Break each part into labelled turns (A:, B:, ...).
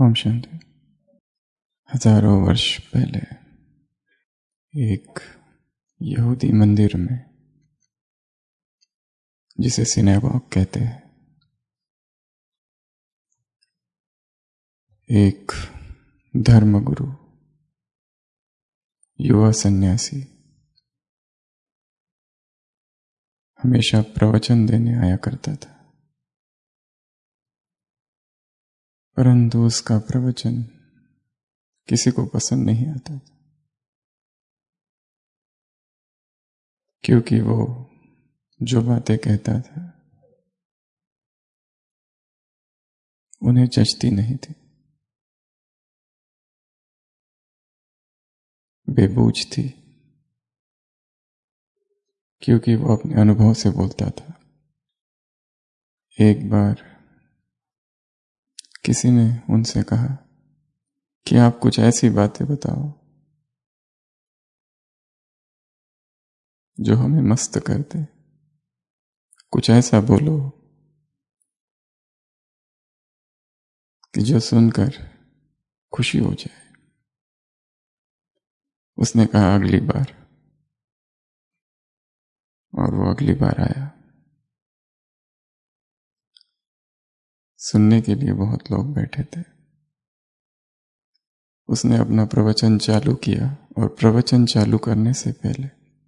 A: ओम शांति। हजारों वर्ष पहले एक यहूदी मंदिर में, जिसे सिनेगॉग कहते हैं, एक धर्मगुरु, युवा सन्यासी हमेशा प्रवचन देने आया करता था। परंतु उसका प्रवचन किसी को पसंद नहीं आता था, क्योंकि वो जो बातें कहता था उन्हें जचती नहीं थी, बेबूझ थी, क्योंकि वो अपने अनुभव से बोलता था। एक बार किसी ने उनसे कहा कि आप कुछ ऐसी बातें बताओ जो हमें मस्त कर दे, कुछ ऐसा बोलो कि जो सुनकर खुशी हो जाए। उसने कहा अगली बार, और वो अगली बार आया। सुनने के लिए बहुत लोग बैठे थे। उसने अपना प्रवचन चालू किया, और प्रवचन चालू करने से पहले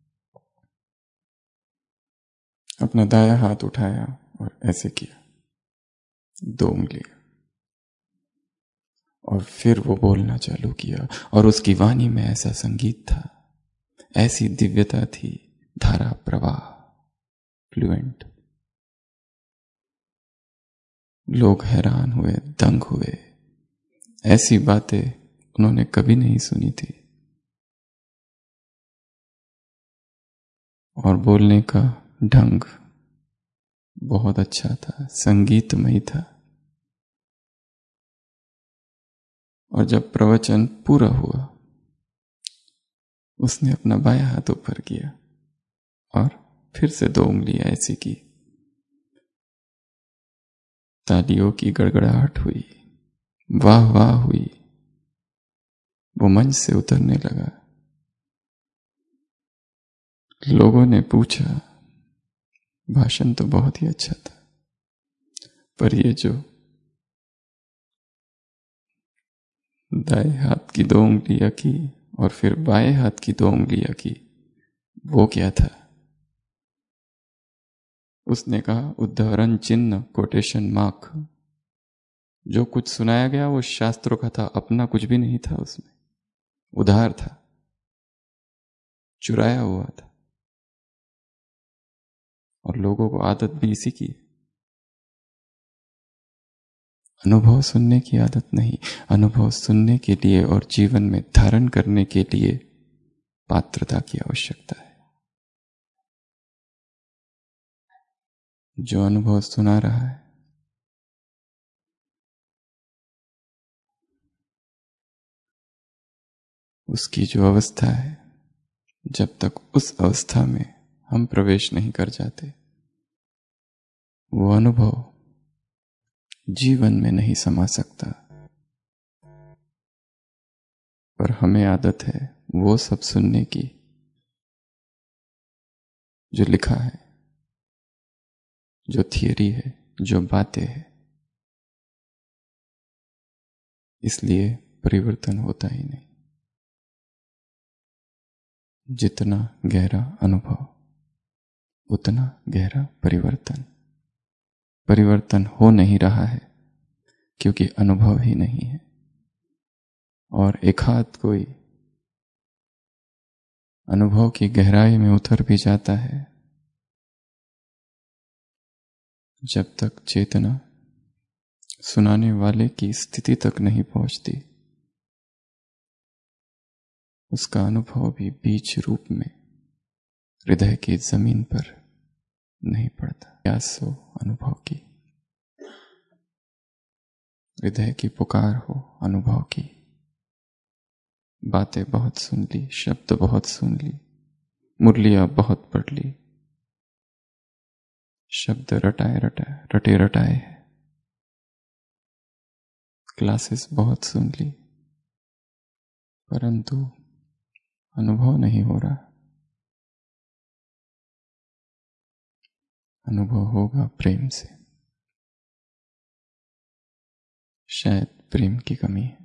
A: अपना दायां हाथ उठाया और ऐसे किया, 2 उंगलियां, और फिर वो बोलना चालू किया। और उसकी वाणी में ऐसा संगीत था, ऐसी दिव्यता थी, धारा प्रवाह, फ्लुएंट। लोग हैरान हुए, दंग हुए। ऐसी बातें उन्होंने कभी नहीं सुनी थी। और बोलने का ढंग बहुत अच्छा था, संगीतमय था। और जब प्रवचन पूरा हुआ, उसने अपना बायां हाथ ऊपर किया और फिर से 2 उंगलियां ऐसी की। तालियों की गड़गड़ाहट हुई, वाह वाह हुई। वो मंच से उतरने लगा। लोगों ने पूछा, भाषण तो बहुत ही अच्छा था, पर ये जो दाएं हाथ की 2 उंगलियां की और फिर बाएं हाथ की 2 उंगलियां की, वो क्या था? उसने कहा, उदाहरण चिन्ह, कोटेशन मार्क। जो कुछ सुनाया गया वो शास्त्रों का था, अपना कुछ भी नहीं था उसमें। उधार था, चुराया हुआ था। और लोगों को आदत भी इसी की, अनुभव सुनने की आदत नहीं। अनुभव सुनने के लिए और जीवन में धारण करने के लिए पात्रता की आवश्यकता है। जो अनुभव सुना रहा है, उसकी जो अवस्था है, जब तक उस अवस्था में हम प्रवेश नहीं कर जाते, वो अनुभव जीवन में नहीं समा सकता। पर हमें आदत है वो सब सुनने की जो लिखा है, जो थियरी है, जो बातें हैं। इसलिए परिवर्तन होता ही नहीं। जितना गहरा अनुभव, उतना गहरा परिवर्तन। परिवर्तन हो नहीं रहा है क्योंकि अनुभव ही नहीं है। और एक हाथ कोई अनुभव की गहराई में उतर भी जाता है, जब तक चेतना सुनाने वाले की स्थिति तक नहीं पहुंचती, उसका अनुभव भी बीज रूप में हृदय की जमीन पर नहीं पड़ता। प्यास हो अनुभव की, हृदय की पुकार हो अनुभव की। बातें बहुत सुन ली, शब्द बहुत सुन ली, मुरलियां बहुत पढ़ ली, शब्द रटे रटाए हैं, क्लासेस बहुत सुन ली, परंतु अनुभव नहीं हो रहा। अनुभव होगा प्रेम से। शायद प्रेम की कमी है।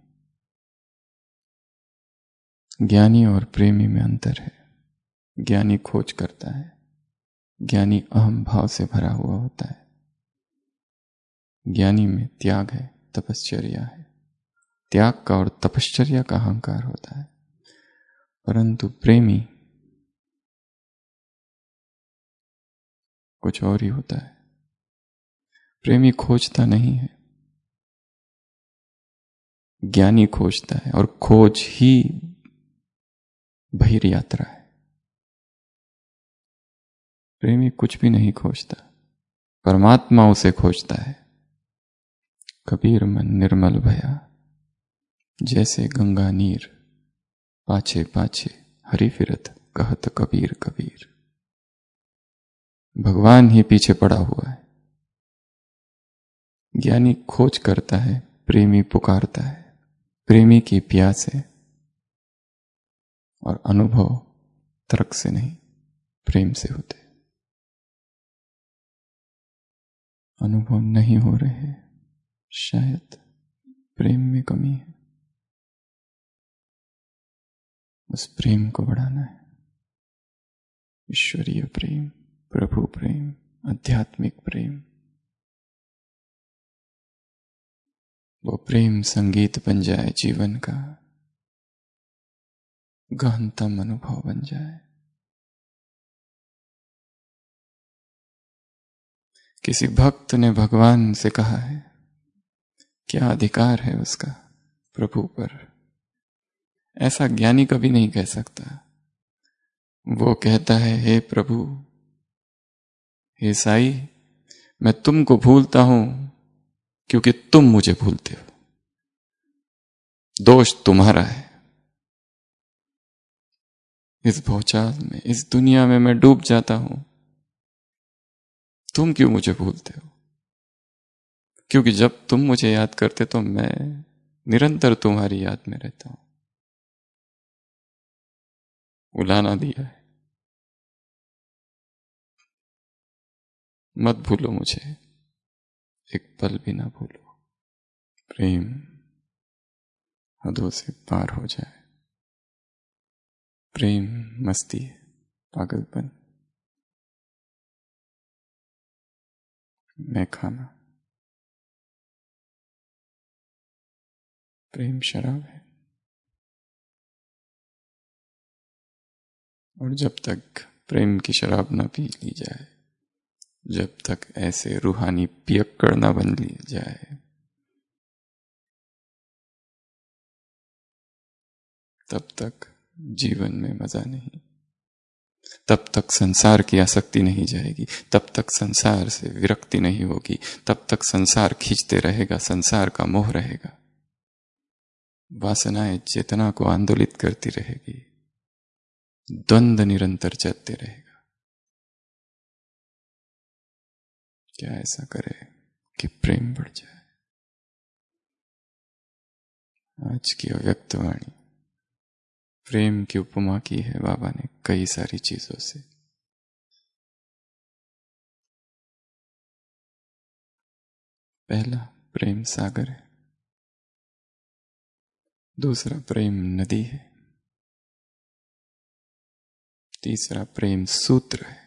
A: ज्ञानी और प्रेमी में अंतर है। ज्ञानी खोज करता है, ज्ञानी अहम भाव से भरा हुआ होता है। ज्ञानी में त्याग है, तपश्चर्या है। त्याग का और तपश्चर्या का अहंकार होता है। परंतु प्रेमी कुछ और ही होता है। प्रेमी खोजता नहीं है, ज्ञानी खोजता है, और खोज ही बहिर यात्रा है। प्रेमी कुछ भी नहीं खोजता, परमात्मा उसे खोजता है। कबीर मन निर्मल भया, जैसे गंगा नीर, पाछे पाछे हरि फिरत कहत कबीर कबीर। भगवान ही पीछे पड़ा हुआ है। ज्ञानी खोज करता है, प्रेमी पुकारता है। प्रेमी की प्यास है, और अनुभव तर्क से नहीं, प्रेम से होते। अनुभव नहीं हो रहे, शायद प्रेम में कमी है। उस प्रेम को बढ़ाना है। ईश्वरीय प्रेम, प्रभु प्रेम, आध्यात्मिक प्रेम। वो प्रेम संगीत बन जाए, जीवन का गहनतम अनुभव बन जाए। किसी भक्त ने भगवान से कहा है, क्या अधिकार है उसका प्रभु पर? ऐसा ज्ञानी कभी नहीं कह सकता। वो कहता है, हे प्रभु, हे साई, मैं तुमको भूलता हूं क्योंकि तुम मुझे भूलते हो। दोष तुम्हारा है। इस भौचाल में, इस दुनिया में मैं डूब जाता हूं, तुम क्यों मुझे भूलते हो? क्योंकि जब तुम मुझे याद करते तो मैं निरंतर तुम्हारी याद में रहता हूं। उलाना दिया है, मत भूलो मुझे, एक पल भी ना भूलो। प्रेम हदों से पार हो जाए। प्रेम मस्ती है, पागलपन, मैं खाना। प्रेम शराब है, और जब तक प्रेम की शराब ना पी ली जाए, जब तक ऐसे रूहानी पियक्कड़ ना बन ली जाए, तब तक जीवन में मजा नहीं। तब तक संसार की आसक्ति नहीं जाएगी, तब तक संसार से विरक्ति नहीं होगी, तब तक संसार खींचते रहेगा, संसार का मोह रहेगा। वासनाएं चेतना को आंदोलित करती रहेगी, द्वंद्व निरंतर चलते रहेगा। क्या ऐसा करे कि प्रेम बढ़ जाए? आज की अव्यक्त वाणी प्रेम की उपमा की है बाबा ने कई सारी चीजों से। पहला प्रेम सागर है, दूसरा प्रेम नदी है, तीसरा प्रेम सूत्र है,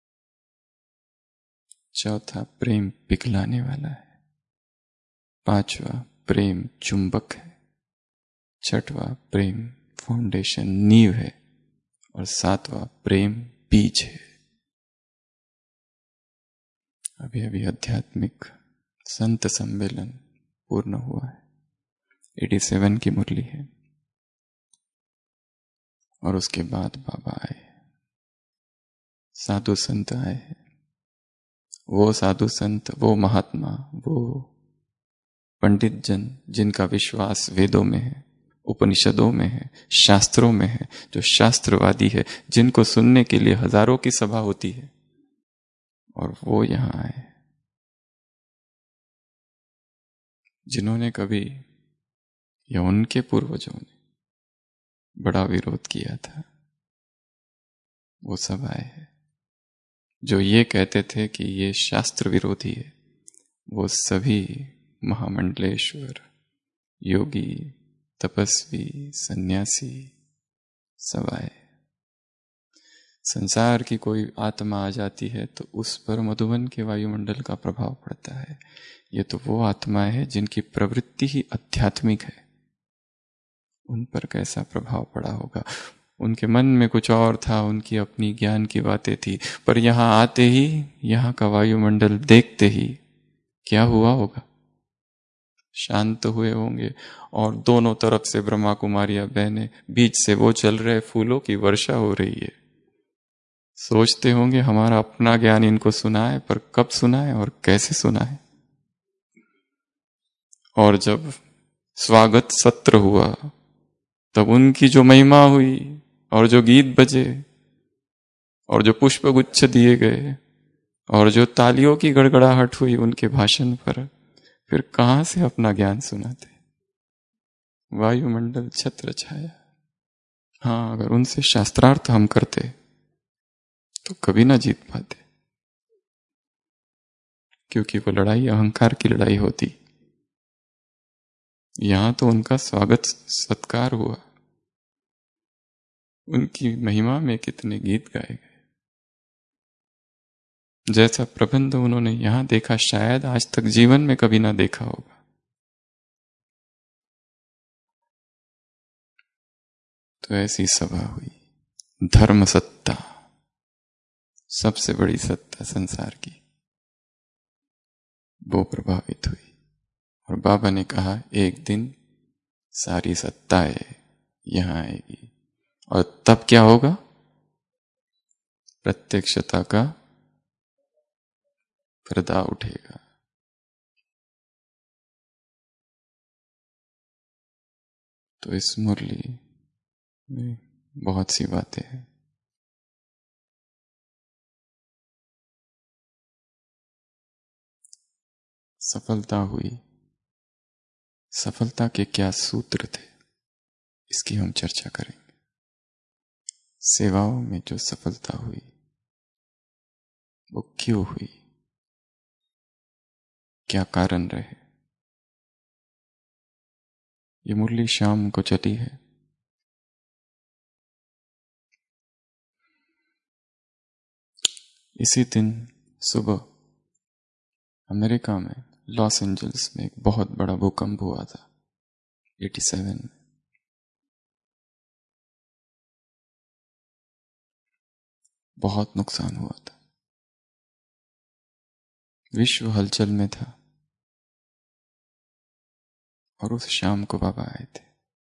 A: चौथा प्रेम पिघलाने वाला है, पांचवा प्रेम चुंबक है, छठवां प्रेम फाउंडेशन नींव है, और सातवां प्रेम बीज है। अभी अभी आध्यात्मिक संत सम्मेलन पूर्ण हुआ है, 87 की मुरली है, और उसके बाद बाबा आए, साधु संत आए हैं। वो साधु संत, वो महात्मा, वो पंडित जन जिनका विश्वास वेदों में है, उपनिषदों में है, शास्त्रों में है, जो शास्त्रवादी है, जिनको सुनने के लिए हजारों की सभा होती है, और वो यहां आए जिन्होंने कभी या उनके पूर्वजों ने बड़ा विरोध किया था, वो सब आए हैं। जो ये कहते थे कि ये शास्त्र विरोधी है, वो सभी महामंडलेश्वर, योगी, तपस्वी, सन्यासी सब आए। संसार की कोई आत्मा आ जाती है तो उस पर मधुबन के वायुमंडल का प्रभाव पड़ता है। ये तो वो आत्मा है जिनकी प्रवृत्ति ही आध्यात्मिक है, उन पर कैसा प्रभाव पड़ा होगा। उनके मन में कुछ और था, उनकी अपनी ज्ञान की बातें थी, पर यहां आते ही, यहां का वायुमंडल देखते ही क्या हुआ होगा, शांत हुए होंगे। और दोनों तरफ से ब्रह्मा कुमारियां बहने, बीच से वो चल रहे, फूलों की वर्षा हो रही है। सोचते होंगे हमारा अपना ज्ञान इनको सुनाए, पर कब सुनाए और कैसे सुनाए। और जब स्वागत सत्र हुआ तब उनकी जो महिमा हुई और जो गीत बजे और जो पुष्प गुच्छ दिए गए और जो तालियों की गड़गड़ाहट हुई उनके भाषण पर, फिर कहां से अपना ज्ञान सुनाते। वायुमंडल छत्र छाया। हाँ, अगर उनसे शास्त्रार्थ हम करते तो कभी ना जीत पाते, क्योंकि वो लड़ाई अहंकार की लड़ाई होती। यहां तो उनका स्वागत सत्कार हुआ, उनकी महिमा में कितने गीत गाए गए। जैसा प्रबंध उन्होंने यहां देखा, शायद आज तक जीवन में कभी ना देखा होगा। तो ऐसी सभा हुई। धर्म सत्ता, सबसे बड़ी सत्ता संसार की, वो प्रभावित हुई। और बाबा ने कहा एक दिन सारी सत्ताएं यहां आएगी, और तब क्या होगा, प्रत्यक्षता का पर्दा उठेगा। तो इस मुरली में बहुत सी बातें हैं। सफलता हुई, सफलता के क्या सूत्र थे, इसकी हम चर्चा करेंगे। सेवाओं में जो सफलता हुई वो क्यों हुई, क्या कारण रहे। ये मुरली शाम को चली है। इसी दिन सुबह अमेरिका में लॉस एंजल्स में एक बहुत बड़ा भूकंप हुआ था, 87 में। बहुत नुकसान हुआ था, विश्व हलचल में था। और उस शाम को बाबा आए थे।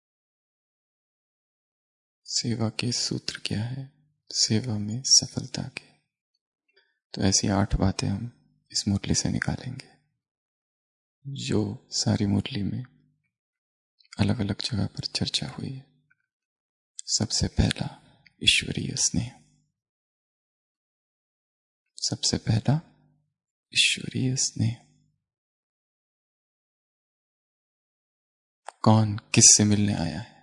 A: सेवा के सूत्र क्या है, सेवा में सफलता के। तो ऐसी 8 बातें हम इस मुरली से निकालेंगे, जो सारी मुरली में अलग अलग जगह पर चर्चा हुई है। सबसे पहला ईश्वरीय स्नेह, सबसे पहला ईश्वरीय स्नेह। कौन किससे मिलने आया है?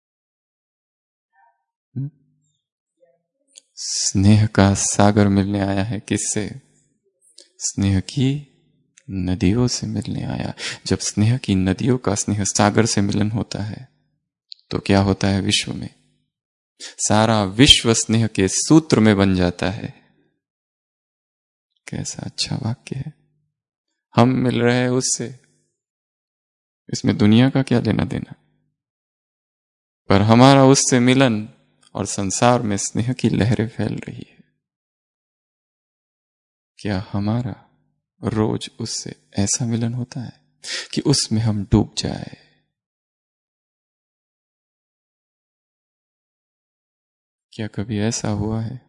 A: स्नेह का सागर मिलने आया है। किससे? स्नेह की नदियों से मिलने आया। जब स्नेह की नदियों का स्नेह सागर से मिलन होता है तो क्या होता है, विश्व में सारा विश्व स्नेह के सूत्र में बन जाता है। कैसा अच्छा वाक्य है। हम मिल रहे हैं उससे, इसमें दुनिया का क्या लेना देना, पर हमारा उससे मिलन और संसार में स्नेह की लहरें फैल रही है। क्या हमारा रोज उससे ऐसा मिलन होता है कि उसमें हम डूब जाए? क्या कभी ऐसा हुआ है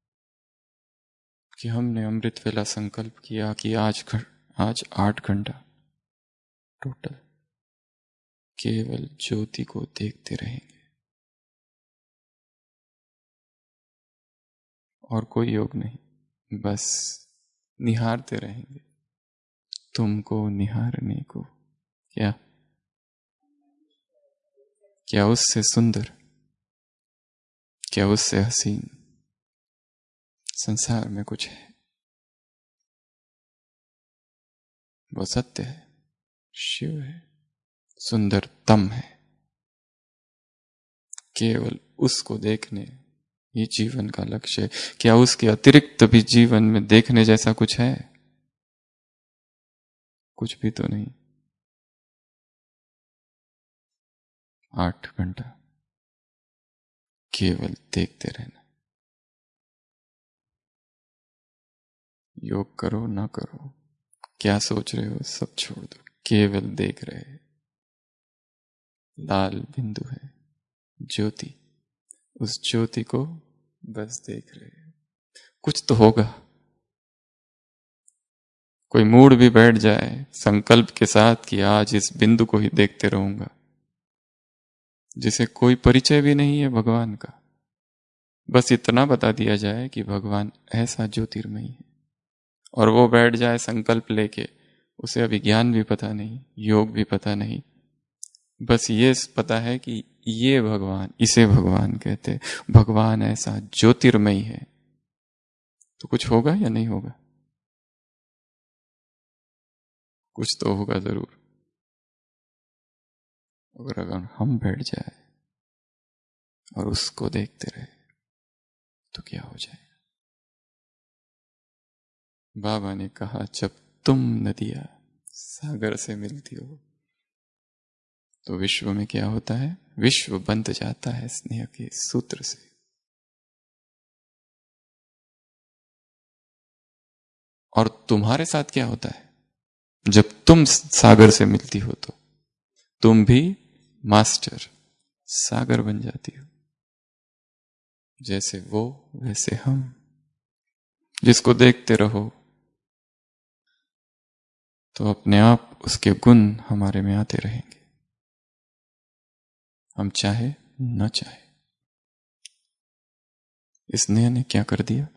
A: कि हमने अमृत वेला संकल्प किया कि आज 8 घंटा टोटल केवल ज्योति को देखते रहेंगे, और कोई योग नहीं, बस निहारते रहेंगे, तुमको निहारने को। क्या क्या उससे सुंदर, क्या उससे हसीन संसार में कुछ है? वो सत्य है, शिव है, सुंदरतम है। केवल उसको देखने ये जीवन का लक्ष्य है। क्या उसके अतिरिक्त भी जीवन में देखने जैसा कुछ है? कुछ भी तो नहीं। 8 घंटा केवल देखते रहना। योग करो ना करो, क्या सोच रहे हो सब छोड़ दो, केवल देख रहे। लाल बिंदु है ज्योति, उस ज्योति को बस देख रहे। कुछ तो होगा। कोई मूड भी बैठ जाए संकल्प के साथ कि आज इस बिंदु को ही देखते रहूंगा, जिसे कोई परिचय भी नहीं है भगवान का, बस इतना बता दिया जाए कि भगवान ऐसा ज्योतिर्मयी है, और वो बैठ जाए संकल्प लेके, उसे अभी ज्ञान भी पता नहीं, योग भी पता नहीं, बस ये पता है कि ये भगवान, इसे भगवान कहते, भगवान ऐसा ज्योतिर्मयी है, तो कुछ होगा या नहीं होगा? कुछ तो होगा जरूर। अगर हम बैठ जाए और उसको देखते रहे तो क्या हो जाएगा? बाबा ने कहा, जब तुम नदियां सागर से मिलती हो तो विश्व में क्या होता है? विश्व बंध जाता है स्नेह के सूत्र से। और तुम्हारे साथ क्या होता है जब तुम सागर से मिलती हो? तो तुम भी मास्टर सागर बन जाती हो। जैसे वो वैसे हम, जिसको देखते रहो तो अपने आप उसके गुण हमारे में आते रहेंगे, हम चाहे न चाहे। स्नेह ने क्या कर दिया?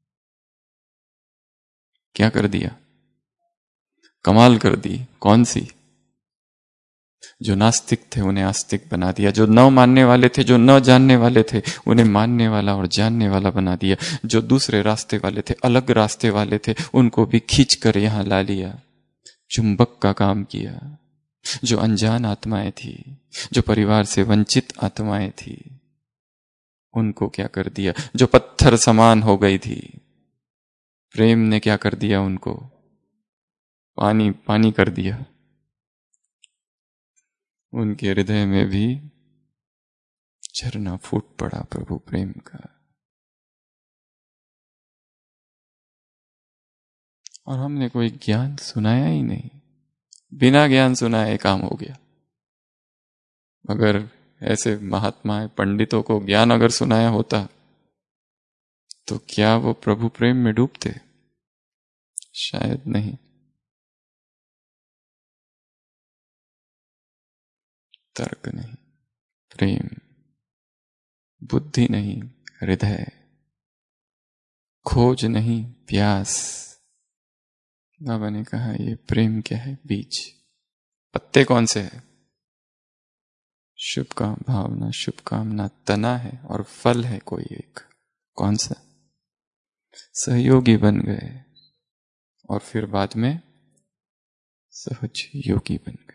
A: क्या कर दिया? कमाल कर दी। कौन सी? जो नास्तिक थे उन्हें आस्तिक बना दिया, जो न मानने वाले थे, जो न जानने वाले थे, उन्हें मानने वाला और जानने वाला बना दिया। जो दूसरे रास्ते वाले थे, अलग रास्ते वाले थे, उनको भी खींच कर यहां ला लिया, चुंबक का काम किया। जो अनजान आत्माएं थी, जो परिवार से वंचित आत्माएं थी, उनको क्या कर दिया? जो पत्थर समान हो गई थी, प्रेम ने क्या कर दिया? उनको पानी पानी कर दिया। उनके हृदय में भी झरना फूट पड़ा प्रभु प्रेम का। और हमने कोई ज्ञान सुनाया ही नहीं, बिना ज्ञान सुनाए काम हो गया। अगर ऐसे महात्मा पंडितों को ज्ञान अगर सुनाया होता तो क्या वो प्रभु प्रेम में डूबते? शायद नहीं। तर्क नहीं, प्रेम, बुद्धि नहीं, हृदय, खोज नहीं, प्यास। बाबा ने कहा, ये प्रेम क्या है? बीज। पत्ते कौन से है? शुभ काम भावना, शुभ कामना तना है, और फल है कोई एक। कौन सा? सहयोगी बन गए और फिर बाद में सहज योगी बन गए।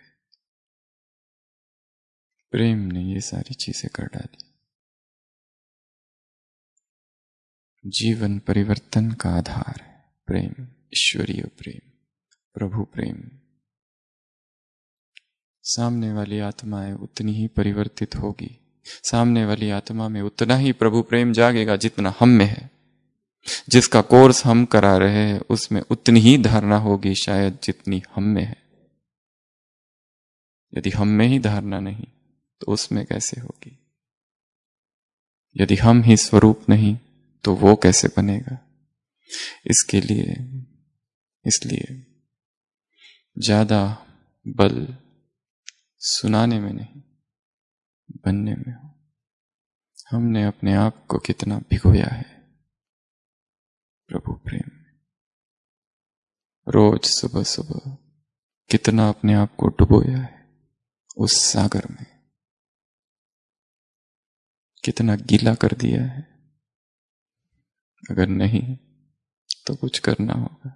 A: प्रेम ने ये सारी चीजें कर डाली। जीवन परिवर्तन का आधार है प्रेम, ईश्वरीय प्रेम, प्रभु प्रेम। सामने वाली आत्माएं उतनी ही परिवर्तित होगी, सामने वाली आत्मा में उतना ही प्रभु प्रेम जागेगा जितना हम में है। जिसका कोर्स हम करा रहे हैं उसमें उतनी ही धारणा होगी शायद जितनी हम में है। यदि हम में ही धारणा नहीं तो उसमें कैसे होगी? यदि हम ही स्वरूप नहीं तो वो कैसे बनेगा? इसलिए ज्यादा बल सुनाने में नहीं, बनने में हो। हमने अपने आप को कितना भिगोया है प्रभु प्रेम में। रोज सुबह सुबह कितना अपने आप को डुबोया है उस सागर में। कितना गीला कर दिया है। अगर नहीं तो कुछ करना होगा।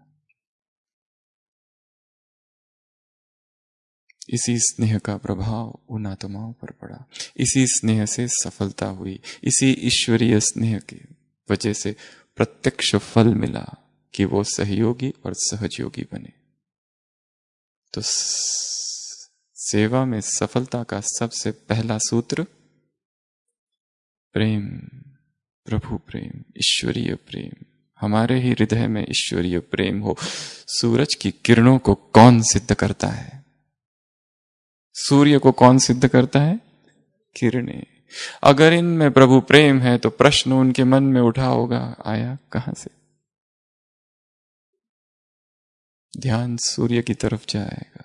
A: इसी स्नेह का प्रभाव उन आत्माओं पर पड़ा, इसी स्नेह से सफलता हुई, इसी ईश्वरीय स्नेह की वजह से प्रत्यक्ष फल मिला कि वो सहयोगी और सहजयोगी बने। तो सेवा में सफलता का सबसे पहला सूत्र प्रेम, प्रभु प्रेम, ईश्वरीय प्रेम। हमारे ही हृदय में ईश्वरीय प्रेम हो। सूरज की किरणों को कौन सिद्ध करता है? सूर्य को कौन सिद्ध करता है? किरणें। अगर इनमें प्रभु प्रेम है तो प्रश्न उनके मन में उठा होगा, आया कहां से? ध्यान सूर्य की तरफ जाएगा।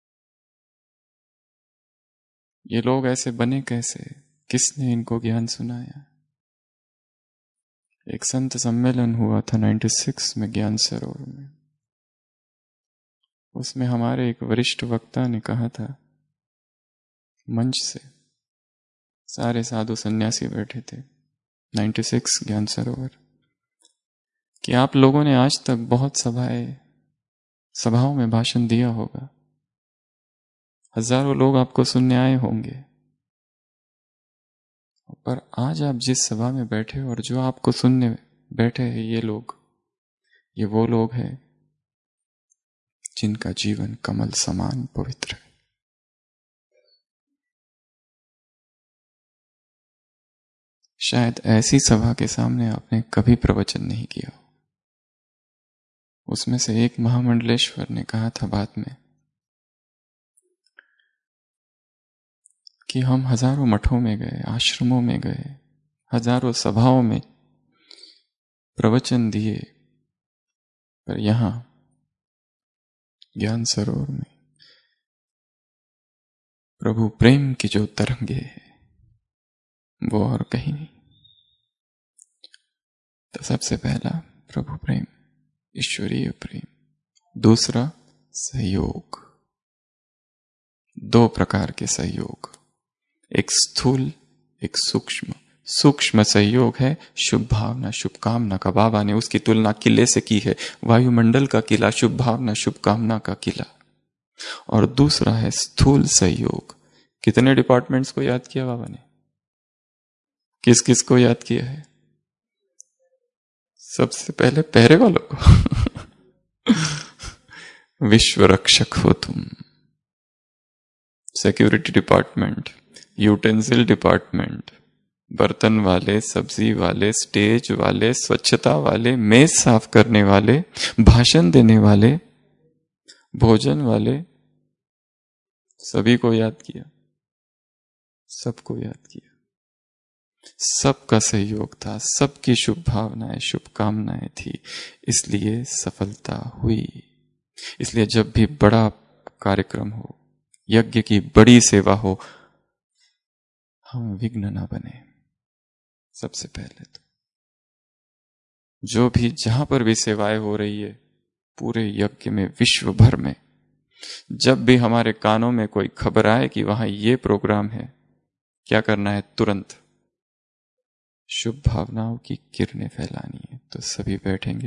A: ये लोग ऐसे बने कैसे? किसने इनको ज्ञान सुनाया? एक संत सम्मेलन हुआ था 96 में ज्ञान सरोवर में। उसमें हमारे एक वरिष्ठ वक्ता ने कहा था, मंच से सारे साधु सन्यासी बैठे थे 96 ज्ञान सरोवर, कि आप लोगों ने आज तक बहुत सभाओं में भाषण दिया होगा, हजारों लोग आपको सुनने आए होंगे, पर आज आप जिस सभा में बैठे और जो आपको सुनने बैठे हैं ये वो लोग हैं जिनका जीवन कमल समान पवित्र है। शायद ऐसी सभा के सामने आपने कभी प्रवचन नहीं किया। उसमें से एक महामंडलेश्वर ने कहा था बाद में कि हम हजारों मठों में गए, आश्रमों में गए, हजारों सभाओं में प्रवचन दिए, पर यहां ज्ञान सरोवर में प्रभु प्रेम की जो तरंगे है वो और कहीं नहीं। तो सबसे पहला प्रभु प्रेम, ईश्वरीय प्रेम। दूसरा सहयोग। दो प्रकार के सहयोग, एक स्थूल, एक सूक्ष्म। सूक्ष्म सहयोग है शुभ भावना, शुभकामना का। बाबा ने उसकी तुलना किले से की है, वायुमंडल का किला, शुभ भावना शुभकामना का किला। और दूसरा है स्थूल सहयोग। कितने डिपार्टमेंट्स को याद किया बाबा ने? किस किस को याद किया है? सबसे पहले पहरे वालों को विश्व रक्षक हो तुम, सिक्योरिटी डिपार्टमेंट, यूटेंसिल डिपार्टमेंट, बर्तन वाले, सब्जी वाले, स्टेज वाले, स्वच्छता वाले, मेज साफ करने वाले, भाषण देने वाले, भोजन वाले, सभी को याद किया, सबको याद किया। सबका सहयोग था, सबकी शुभ भावनाएं, शुभकामनाएं थी, इसलिए सफलता हुई। इसलिए जब भी बड़ा कार्यक्रम हो, यज्ञ की बड़ी सेवा हो, हम विघ्न ना बने। सबसे पहले तो जो भी जहां पर भी सेवाएं हो रही है पूरे यज्ञ में, विश्व भर में, जब भी हमारे कानों में कोई खबर आए कि वहां ये प्रोग्राम है, क्या करना है? तुरंत शुभ भावनाओं की किरणें फैलानी है। तो सभी बैठेंगे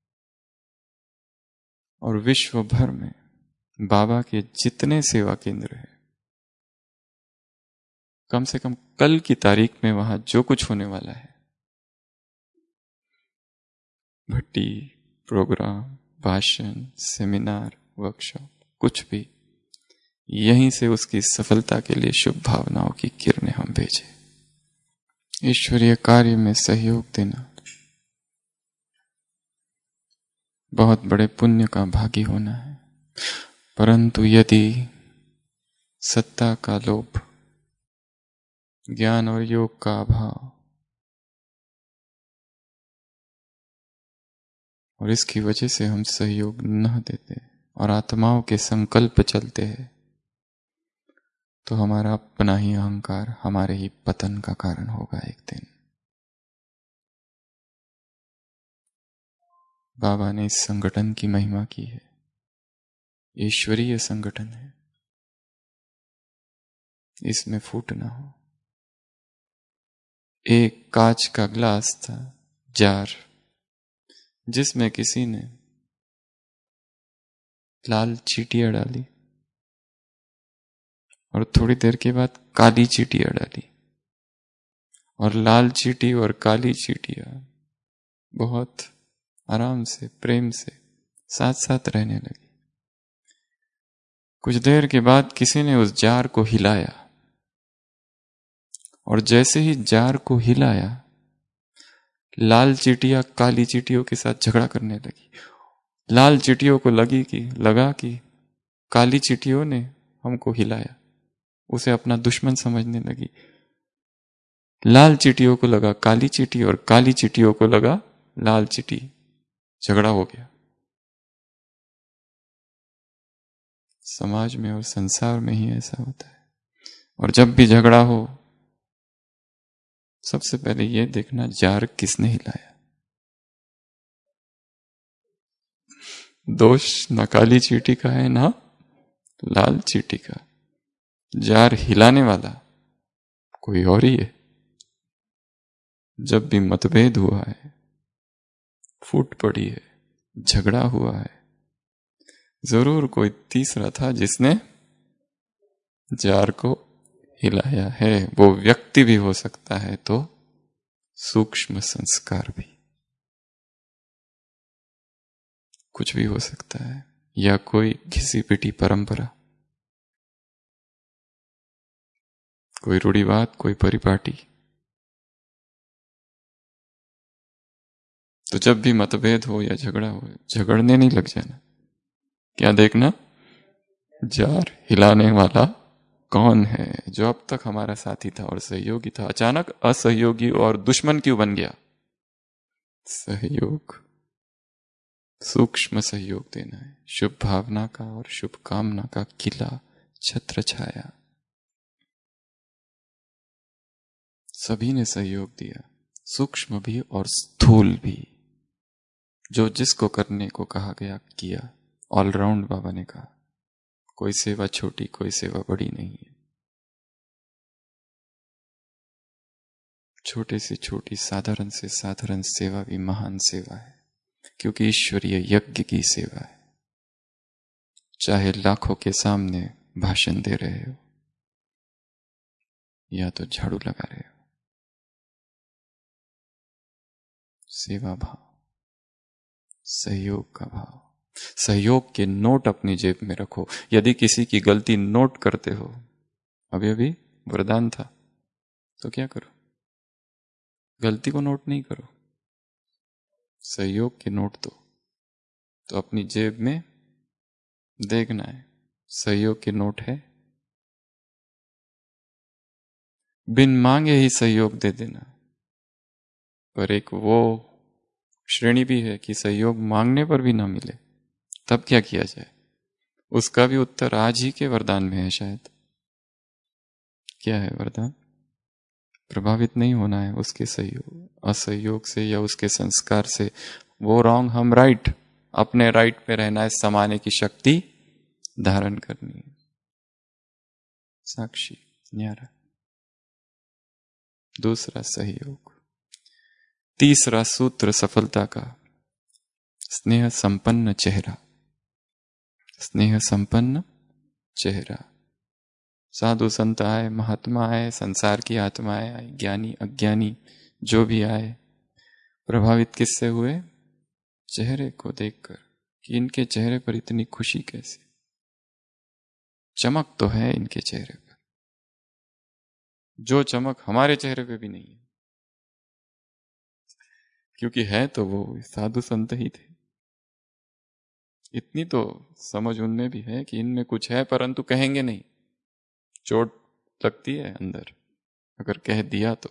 A: और विश्व भर में बाबा के जितने सेवा केंद्र हैं, कम से कम कल की तारीख में वहां जो कुछ होने वाला है, भट्टी, प्रोग्राम, भाषण, सेमिनार, वर्कशॉप, कुछ भी, यहीं से उसकी सफलता के लिए शुभ भावनाओं की किरणें हम भेजें। ईश्वरीय कार्य में सहयोग देना, बहुत बड़े पुण्य का भागी होना है। परंतु यदि सत्ता का लोभ, ज्ञान और योग का अभाव, और इसकी वजह से हम सहयोग न देते और आत्माओं के संकल्प चलते हैं, तो हमारा अपना ही अहंकार हमारे ही पतन का कारण होगा एक दिन। बाबा ने इस संगठन की महिमा की है, ईश्वरीय संगठन है, इसमें फूट ना हो। एक कांच का ग्लास था, जार, जिसमें किसी ने लाल चींटियां डाली और थोड़ी देर के बाद काली चींटियां डाली, और लाल चींटी और काली चींटियां बहुत आराम से, प्रेम से साथ साथ रहने लगी। कुछ देर के बाद किसी ने उस जार को हिलाया, और जैसे ही जार को हिलाया, लाल चींटियां काली चींटियों के साथ झगड़ा करने लगी। लाल चींटियों को लगा कि काली चींटियों ने हमको हिलाया, उसे अपना दुश्मन समझने लगी। लाल चींटियों को लगा काली चींटी, और काली चींटियों को लगा लाल चींटी। झगड़ा हो गया। समाज में और संसार में ही ऐसा होता है। और जब भी झगड़ा हो, सबसे पहले यह देखना जार किसने हिलाया। दोष न काली चींटी का है ना लाल चींटी का, जार हिलाने वाला कोई और ही है। जब भी मतभेद हुआ है, फूट पड़ी है, झगड़ा हुआ है, जरूर कोई तीसरा था जिसने जार को हिलाया है। वो व्यक्ति भी हो सकता है, तो सूक्ष्म संस्कार भी, कुछ भी हो सकता है, या कोई घिसी पिटी परंपरा, कोई रूढ़िवाद, कोई परिपाटी। तो जब भी मतभेद हो या झगड़ा हो, झगड़ने नहीं लग जाना। क्या देखना, जार हिलाने वाला कौन है, जो अब तक हमारा साथी था और सहयोगी था, अचानक असहयोगी और दुश्मन क्यों बन गया। सहयोग, सूक्ष्म सहयोग देना है, शुभ भावना का और शुभ कामना का किला, छत्र छाया, सभी ने सहयोग दिया, सूक्ष्म भी और स्थूल भी। जो जिसको करने को कहा गया किया। ऑलराउंड बाबा ने कहा, कोई सेवा छोटी, कोई सेवा बड़ी नहीं है। छोटे से छोटी, साधारण से साधारण सेवा भी महान सेवा है, क्योंकि ईश्वरीय यज्ञ की सेवा है। चाहे लाखों के सामने भाषण दे रहे हो या तो झाड़ू लगा रहे हो, सेवा भाव, सहयोग का भाव। सहयोग के नोट अपनी जेब में रखो। यदि किसी की गलती नोट करते हो, अभी अभी वरदान था, तो क्या करो, गलती को नोट नहीं करो, सहयोग के नोट दो। तो अपनी जेब में देखना है, सहयोग के नोट है, बिन मांगे ही सहयोग दे देना। पर एक वो श्रेणी भी है कि सहयोग मांगने पर भी ना मिले, तब क्या किया जाए। उसका भी उत्तर आज ही के वरदान में है शायद। क्या है वरदान? प्रभावित नहीं होना है उसके सहयोग, असहयोग से या उसके संस्कार से। वो रॉन्ग, हम राइट, अपने राइट पे रहना है, समाने की शक्ति धारण करनी है। साक्षी, न्यारा। दूसरा सहयोग। तीसरा सूत्र सफलता का, स्नेह संपन्न चेहरा। स्नेह संपन्न चेहरा। साधु संत आए, महात्मा आए, संसार की आत्माएं आए, ज्ञानी अज्ञानी जो भी आए, प्रभावित किससे हुए? चेहरे को देखकर, कि इनके चेहरे पर इतनी खुशी कैसे, चमक तो है इनके चेहरे पर, जो चमक हमारे चेहरे पे भी नहीं है। क्योंकि है तो वो साधु संत ही थे। इतनी तो समझ उनमें भी है कि इनमें कुछ है, परंतु कहेंगे नहीं, चोट लगती है अंदर अगर कह दिया तो।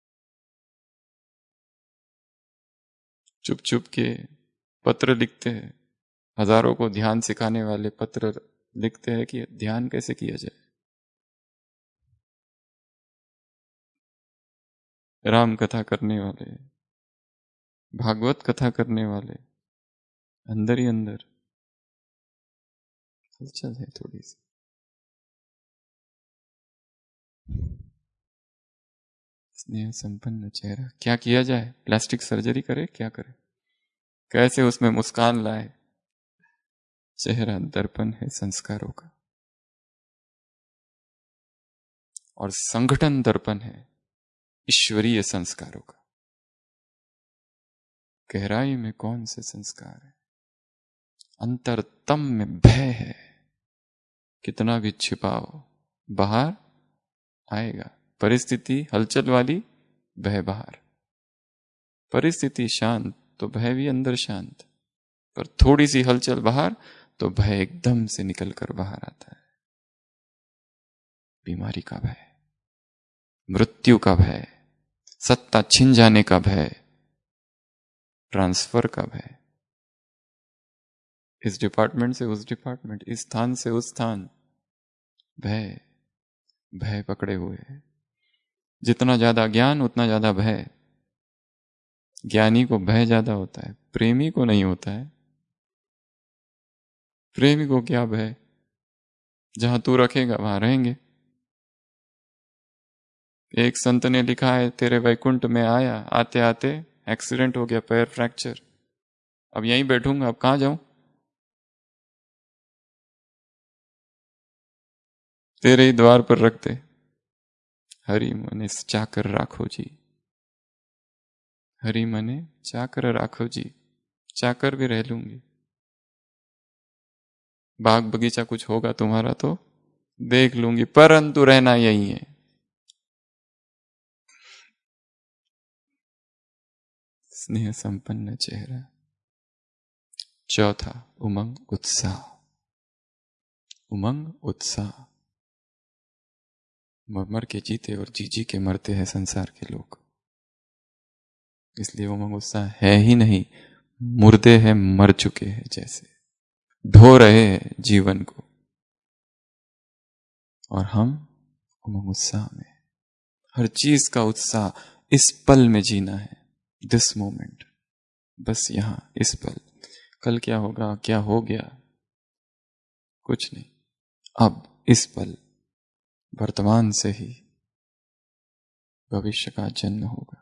A: चुप चुप के पत्र लिखते हैं, हजारों को ध्यान सिखाने वाले पत्र लिखते हैं कि ध्यान कैसे किया जाए। राम कथा करने वाले, भागवत कथा करने वाले, अंदर ही अंदर हलचल है थोड़ी सी। स्नेह संपन्न चेहरा। क्या किया जाए? प्लास्टिक सर्जरी करे? क्या करे? कैसे उसमें मुस्कान लाए? चेहरा दर्पण है संस्कारों का, और संगठन दर्पण है ईश्वरीय संस्कारों का। गहराई में कौन से संस्कार है? अंतरतम में भय है। कितना भी छिपाओ बाहर आएगा। परिस्थिति हलचल वाली, भय बाहर। परिस्थिति शांत तो भय भी अंदर शांत, पर थोड़ी सी हलचल बाहर तो भय एकदम से निकलकर बाहर आता है। बीमारी का भय, मृत्यु का भय, सत्ता छिन जाने का भय, ट्रांसफर का भय, इस डिपार्टमेंट से उस डिपार्टमेंट, इस स्थान से उस स्थान, भय भय पकड़े हुए है। जितना ज्यादा ज्ञान उतना ज्यादा भय। ज्ञानी को भय ज्यादा होता है, प्रेमी को नहीं होता है। प्रेमी को क्या भय? जहां तू रखेगा वहां रहेंगे। एक संत ने लिखा है, तेरे वैकुंठ में आया, आते आते एक्सीडेंट हो गया, पैर फ्रैक्चर, अब यहीं बैठूंगा, अब कहां जाऊं? तेरे ही द्वार पर रख दे। हरि मने चाकर राखो जी, हरि मने चाकर राखो जी। चाकर भी रह लूंगी। बाग बगीचा कुछ होगा तुम्हारा तो देख लूंगी, परंतु रहना यही है। स्नेह संपन्न चेहरा। चौथा, उमंग उत्साह। उमंग उत्साह। मर मर के जीते और जी जी के मरते हैं संसार के लोग, इसलिए उमंग उत्साह है ही नहीं। मुर्दे हैं, मर चुके हैं, जैसे ढो रहे हैं जीवन को, और हम उमंग उत्साह में। हर चीज का उत्साह इस पल में जीना है, दिस मोमेंट, बस यहां इस पल। कल क्या होगा, क्या हो गया, कुछ नहीं। अब इस पल, वर्तमान से ही भविष्य का जन्म होगा।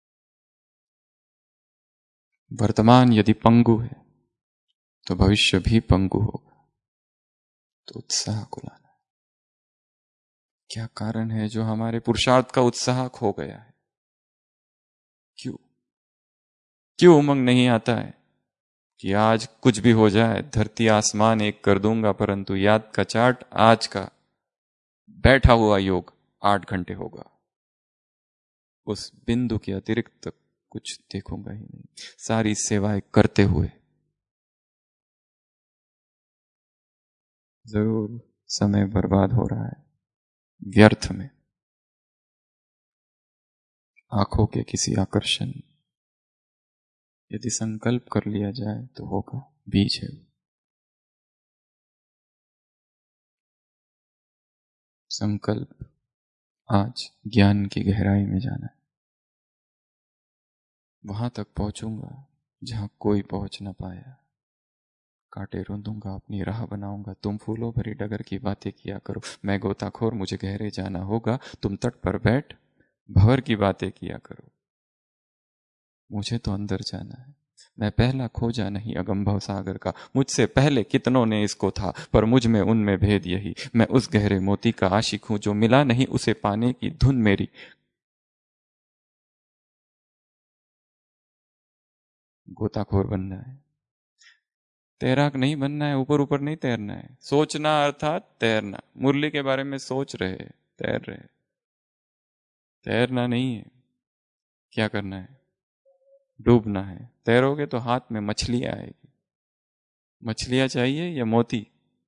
A: वर्तमान यदि पंगु है तो भविष्य भी पंगु होगा। तो उत्साह को लाना। क्या कारण है जो हमारे पुरुषार्थ का उत्साह खो गया है? क्यों क्यों उमंग नहीं आता है कि आज कुछ भी हो जाए, धरती आसमान एक कर दूंगा, परंतु याद का चार्ट आज का बैठा हुआ योग 8 घंटे होगा, उस बिंदु के अतिरिक्त कुछ देखूंगा ही नहीं, सारी सेवाएं करते हुए। जरूर समय बर्बाद हो रहा है व्यर्थ में, आंखों के किसी आकर्षण। यदि संकल्प कर लिया जाए तो होगा, बीज है। संकल्प आज ज्ञान की गहराई में जाना है। वहां तक पहुंचूंगा जहां कोई पहुंच ना पाया। कांटे रूंदूंगा, अपनी राह बनाऊंगा। तुम फूलों भरी डगर की बातें किया करो, मैं गोताखोर, मुझे गहरे जाना होगा। तुम तट पर बैठ भंवर की बातें किया करो, मुझे तो अंदर जाना है। मैं पहला खोजा नहीं अगंभव सागर का, मुझसे पहले कितनों ने इसको था, पर मुझ में उनमें भेद यही। मैं उस गहरे मोती का आशिक हूं, जो मिला नहीं उसे पाने की धुन मेरी। गोताखोर बनना है, तैराक नहीं बनना है, ऊपर ऊपर नहीं तैरना है। सोचना अर्थात तैरना। मुरली के बारे में सोच रहे, तैर रहे, तैरना नहीं है। क्या करना है? डूबना है। तैरोगे तो हाथ में मछलियां आएगी। मछलियां चाहिए या मोती?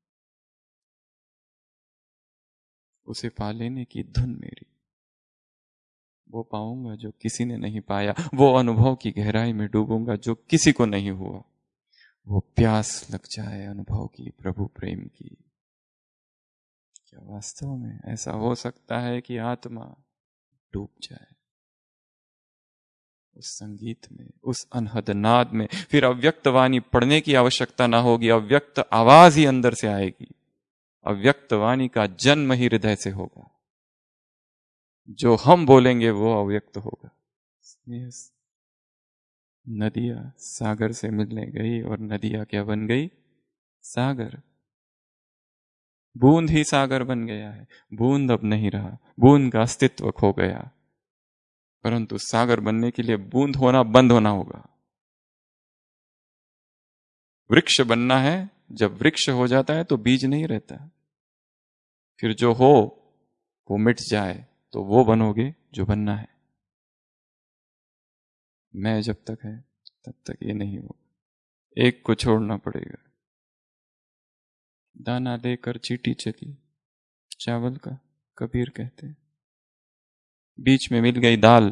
A: उसे पा लेने की धुन मेरी। वो पाऊंगा जो किसी ने नहीं पाया, वो अनुभव की गहराई में डूबूंगा जो किसी को नहीं हुआ। वो प्यास लग जाए अनुभव की, प्रभु प्रेम की। क्या वास्तव में ऐसा हो सकता है कि आत्मा डूब जाए उस संगीत में, उस अनहद नाद में? फिर अव्यक्त वाणी पढ़ने की आवश्यकता ना होगी, अव्यक्त आवाज ही अंदर से आएगी। अव्यक्त वाणी का जन्म ही हृदय से होगा। जो हम बोलेंगे वो अव्यक्त होगा। Yes. नदियां सागर से मिलने गई और नदियां क्या बन गई? सागर। बूंद ही सागर बन गया है। बूंद अब नहीं रहा, बूंद का अस्तित्व खो गया, परंतु सागर बनने के लिए बूंद होना बंद होना होगा। वृक्ष बनना है, जब वृक्ष हो जाता है तो बीज नहीं रहता, फिर जो हो वो मिट जाए तो वो बनोगे जो बनना है। मैं जब तक है तब तक ये नहीं होगा, एक को छोड़ना पड़ेगा। दाना लेकर चींटी चली चावल का, कबीर कहते हैं, बीच में मिल गई दाल,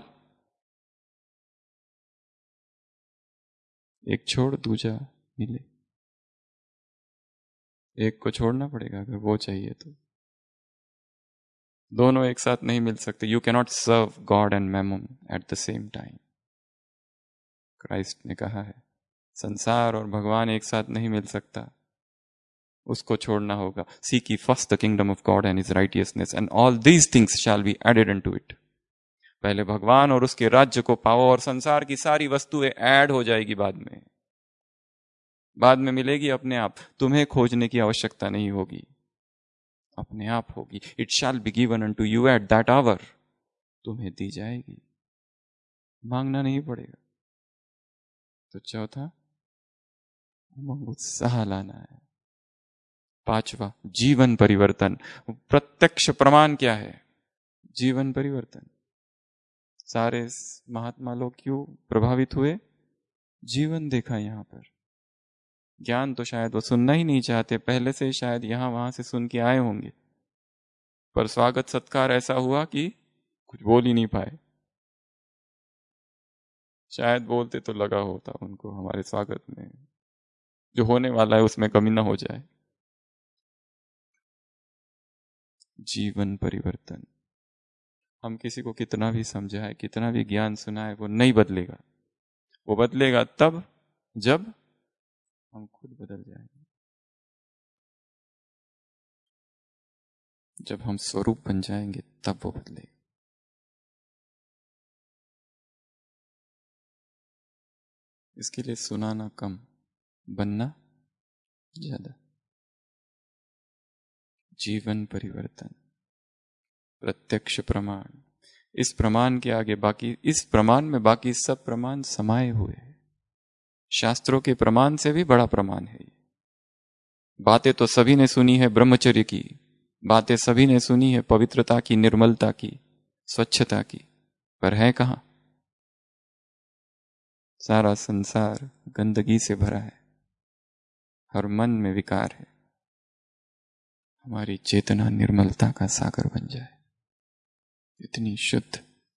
A: एक छोड़ दूजा मिले, एक को छोड़ना पड़ेगा अगर वो चाहिए तो। दोनों एक साथ नहीं मिल सकते। You cannot serve God and mammon at the same time. Christ ने कहा है संसार और भगवान एक साथ नहीं मिल सकता, उसको छोड़ना होगा। Seek ye first the kingdom of God and his righteousness and all these things shall be added unto it। पहले भगवान और उसके राज्य को पाओ और संसार की सारी वस्तुएं ऐड हो जाएगी बाद में मिलेगी अपने आप। तुम्हें खोजने की आवश्यकता नहीं होगी, अपने आप होगी। It shall be given unto you at that hour. तुम्हें दी जाएगी, मांगना नहीं पड़ेगा। तो चौथा, उमंग उत्साह लाना है। पांचवा, जीवन परिवर्तन। प्रत्यक्ष प्रमाण क्या है? जीवन परिवर्तन। सारे महात्मा लोग क्यों प्रभावित हुए? जीवन देखा यहां पर। ज्ञान तो शायद वो सुनना ही नहीं चाहते, पहले से शायद यहां वहां से सुन के आए होंगे, पर स्वागत सत्कार ऐसा हुआ कि कुछ बोल ही नहीं पाए। शायद बोलते तो लगा होता उनको हमारे स्वागत में जो होने वाला है उसमें कमी ना हो जाए। जीवन परिवर्तन। हम किसी को कितना भी समझाए, कितना भी ज्ञान सुनाए, वो नहीं बदलेगा। वो बदलेगा तब जब हम खुद बदल जाएंगे, जब हम स्वरूप बन जाएंगे तब वो बदलेगा। इसके लिए सुनाना कम, बनना ज्यादा। जीवन परिवर्तन, प्रत्यक्ष प्रमाण। इस प्रमाण के आगे बाकी, इस प्रमाण में बाकी सब प्रमाण समाये हुए हैं। शास्त्रों के प्रमाण से भी बड़ा प्रमाण है ये। बातें तो सभी ने सुनी है ब्रह्मचर्य की, बातें सभी ने सुनी है पवित्रता की, निर्मलता की, स्वच्छता की, पर है कहां? सारा संसार गंदगी से भरा है, हर मन में विकार है। हमारी चेतना निर्मलता का सागर बन जाए, इतनी शुद्ध।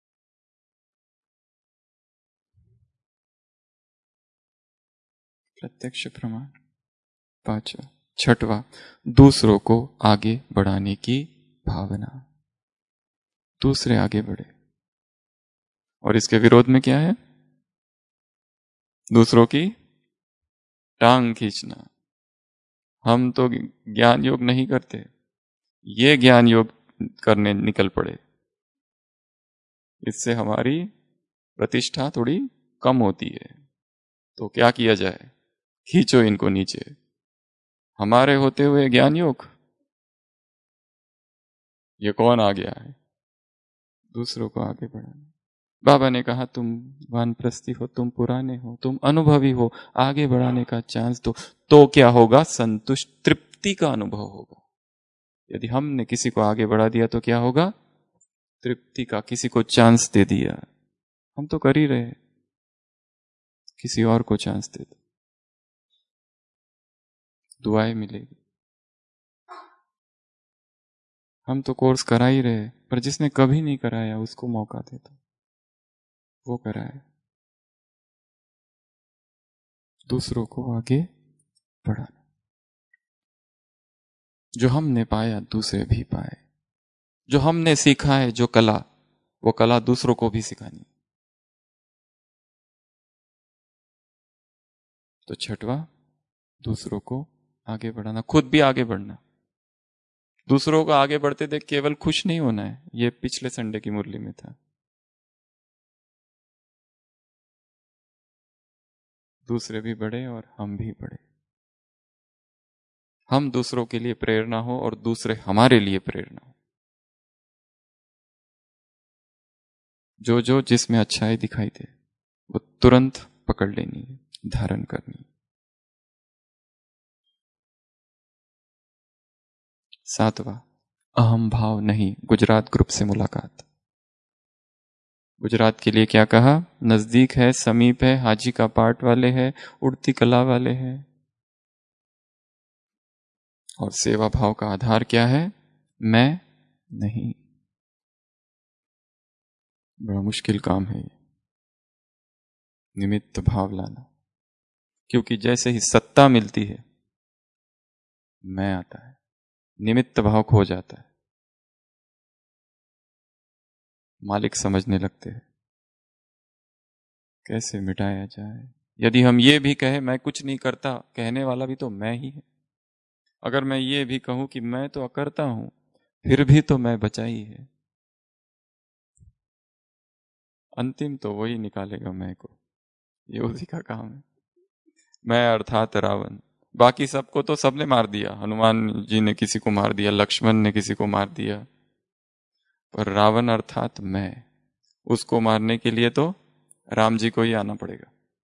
A: प्रत्यक्ष प्रमाण। पांचवा। छठवा, दूसरों को आगे बढ़ाने की भावना। दूसरे आगे बढ़े, और इसके विरोध में क्या है? दूसरों की टांग खींचना। हम तो ज्ञान योग नहीं करते, ये ज्ञान योग करने निकल पड़े। इससे हमारी प्रतिष्ठा थोड़ी कम होती है। तो क्या किया जाए? खींचो इनको नीचे। हमारे होते हुए ज्ञान योग, ये कौन आ गया है? दूसरों को आगे बढ़ाना। बाबा ने कहा तुम वानप्रस्थी हो, तुम पुराने हो, तुम अनुभवी हो, आगे बढ़ाने का चांस दो। तो क्या होगा? संतुष्ट, तृप्ति का अनुभव होगा। यदि हमने किसी को आगे बढ़ा दिया तो क्या होगा? तृप्ति का। किसी को चांस दे दिया, हम तो कर ही रहे, किसी और को चांस दे दो, दुआएं मिलेगी। हम तो कोर्स करा ही रहे, पर जिसने कभी नहीं कराया उसको मौका दे दो, वो कराए। दूसरों को आगे बढ़ाना। जो हमने पाया दूसरे भी पाए। जो हमने सीखा है जो कला, वो कला दूसरों को भी सिखानी। तो छठवा, दूसरों को आगे बढ़ाना, खुद भी आगे बढ़ना। दूसरों को आगे बढ़ते देख केवल खुश नहीं होना है, ये पिछले संडे की मुरली में था। दूसरे भी बढ़े और हम भी बढ़े, हम दूसरों के लिए प्रेरणा हो और दूसरे हमारे लिए प्रेरणा हो। जो जो जिसमें अच्छाई दिखाई दे वो तुरंत पकड़ लेनी है, धारण करनी है। सातवां, अहम भाव नहीं। गुजरात ग्रुप से मुलाकात। गुजरात के लिए क्या कहा? नजदीक है, समीप है, हाजी का पाठ वाले हैं, उड़ती कला वाले हैं। और सेवा भाव का आधार क्या है? मैं नहीं। बड़ा मुश्किल काम है ये, निमित्त भाव लाना। क्योंकि जैसे ही सत्ता मिलती है मैं आता है, निमित्त भाव खो जाता है, मालिक समझने लगते हैं। कैसे मिटाया जाए? यदि हम ये भी कहें मैं कुछ नहीं करता, कहने वाला भी तो मैं ही है। अगर मैं ये भी कहूं कि मैं तो अकर्ता हूं, फिर भी तो मैं बचा ही है। अंतिम तो वही निकालेगा मैं को, ये उसी का काम है। मैं अर्थात रावण। बाकी सबको तो सबने मार दिया, हनुमान जी ने किसी को मार दिया, लक्ष्मण ने किसी को मार दिया, पर रावण अर्थात मैं, उसको मारने के लिए तो राम जी को ही आना पड़ेगा।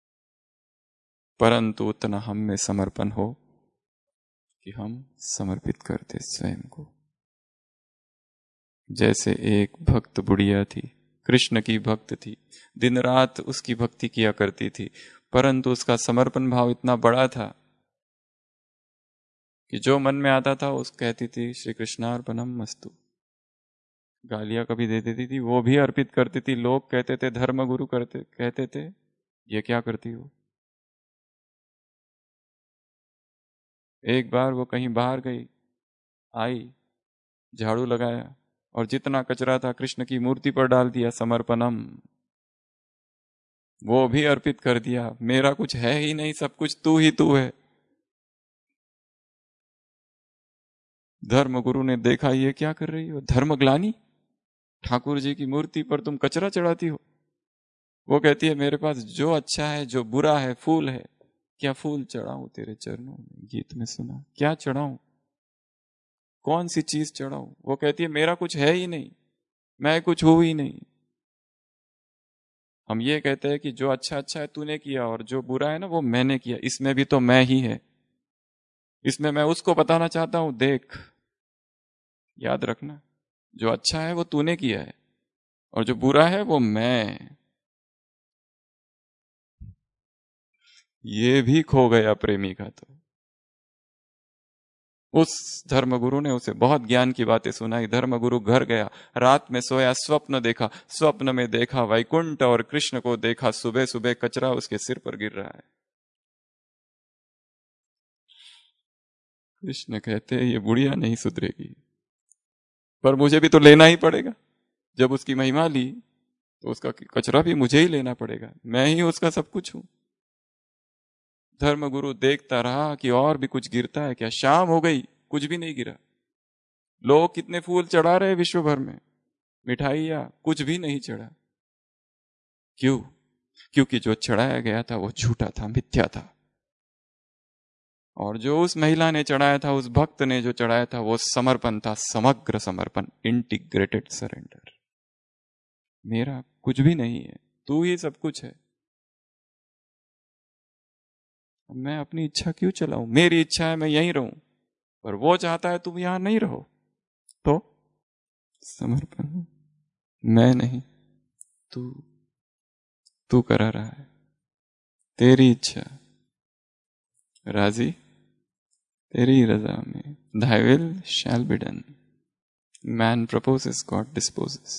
A: परंतु उतना हम में समर्पण हो कि हम समर्पित करते स्वयं को। जैसे एक भक्त बुढ़िया थी, कृष्ण की भक्त थी, दिन रात उसकी भक्ति किया करती थी, परंतु उसका समर्पण भाव इतना बड़ा था कि जो मन में आता था उस कहती थी श्री कृष्णार्पणम मस्तु। गालियां कभी दे देती थी, वो भी अर्पित करती थी। लोग कहते थे, धर्म गुरु करते कहते थे ये क्या करती हो। एक बार वो कहीं बाहर गई, आई, झाड़ू लगाया और जितना कचरा था कृष्ण की मूर्ति पर डाल दिया, समर्पणम। वो भी अर्पित कर दिया, मेरा कुछ है ही नहीं, सब कुछ तू ही तू है। धर्म गुरु ने देखा ये क्या कर रही हो, धर्मग्लानी, ठाकुर जी की मूर्ति पर तुम कचरा चढ़ाती हो। वो कहती है मेरे पास जो अच्छा है जो बुरा है, फूल है, क्या फूल चढ़ाऊं तेरे चरणों में? गीत में सुना, क्या चढ़ाऊं, कौन सी चीज चढ़ाऊं? वो कहती है मेरा कुछ है ही नहीं, मैं कुछ हूं ही नहीं। हम ये कहते हैं कि जो अच्छा अच्छा है तूने किया और जो बुरा है ना वो मैंने किया, इसमें भी तो मैं ही है। इसमें मैं उसको बताना चाहता हूं, देख, याद रखना, जो अच्छा है वो तूने किया है और जो बुरा है वो मैं। ये भी खो गया प्रेमी का तो। उस धर्मगुरु ने उसे बहुत ज्ञान की बातें सुनाई। धर्मगुरु घर गया, रात में सोया, स्वप्न देखा, स्वप्न में देखा वैकुंठ और कृष्ण को देखा, सुबह सुबह कचरा उसके सिर पर गिर रहा है। कृष्ण कहते हैं ये बुढ़िया नहीं सुधरेगी, पर मुझे भी तो लेना ही पड़ेगा। जब उसकी महिमा ली तो उसका कचरा भी मुझे ही लेना पड़ेगा, मैं ही उसका सब कुछ हूं। धर्मगुरु देखता रहा कि और भी कुछ गिरता है क्या। शाम हो गई, कुछ भी नहीं गिरा। लोग कितने फूल चढ़ा रहे विश्व भर में, मिठाइयां, कुछ भी नहीं चढ़ा। क्यों? क्योंकि जो चढ़ाया गया था वो झूठा था, मिथ्या था। और जो उस महिला ने चढ़ाया था, उस भक्त ने जो चढ़ाया था, वो समर्पण था, समग्र समर्पण, इंटीग्रेटेड सरेंडर। मेरा कुछ भी नहीं है, तू ही सब कुछ है। मैं अपनी इच्छा क्यों चलाऊं? मेरी इच्छा है मैं यहीं रहूं, पर वो चाहता है तुम यहां नहीं रहो। तो समर्पण, मैं नहीं, तू, तू करा रहा है, तेरी इच्छा, राजी, तेरी रजा में, thy will shall be done। Man proposes, God disposes।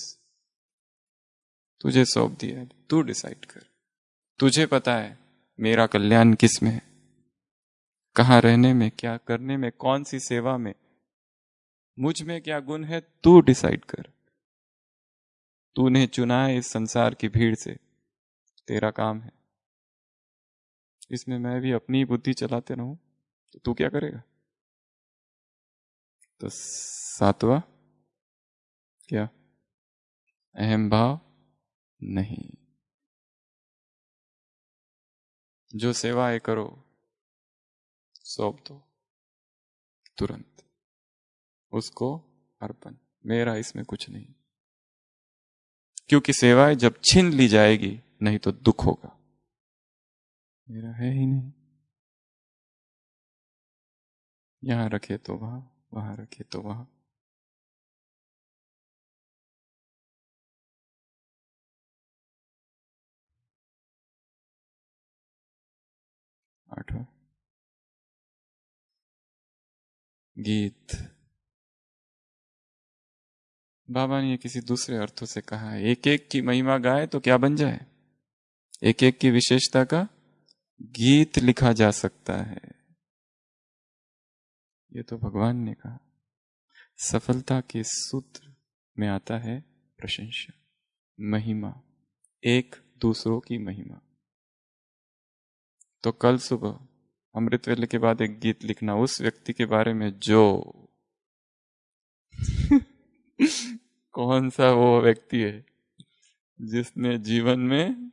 A: तुझे सौंप दिया है, तू डिसाइड कर। तुझे पता है मेरा कल्याण किस में है, कहाँ रहने में, क्या करने में, कौन सी सेवा में, मुझ में क्या गुण है, तू डिसाइड कर। तूने चुना है इस संसार की भीड़ से, तेरा काम है। इसमें मैं भी अपनी बुद्धि चलाते रहूं तो तू क्या करेगा? तो सातवां क्या? अहम भाव नहीं। जो सेवाएं करो सौंप दो तुरंत, उसको अर्पण, मेरा इसमें कुछ नहीं। क्योंकि सेवाएं जब छीन ली जाएगी नहीं तो दुख होगा, मेरा है ही नहीं। यहां रखे तो वहां, वहां रखे तो वहां। आठवां गीत। बाबा ने ये किसी दूसरे अर्थों से कहा है, एक एक की महिमा गाए तो क्या बन जाए, एक एक की विशेषता का गीत लिखा जा सकता है। ये तो भगवान ने कहा। सफलता के सूत्र में आता है प्रशंसा, महिमा, एक दूसरों की महिमा। तो कल सुबह अमृत वेले के बाद एक गीत लिखना उस व्यक्ति के बारे में जो कौन सा वो व्यक्ति है जिसने जीवन में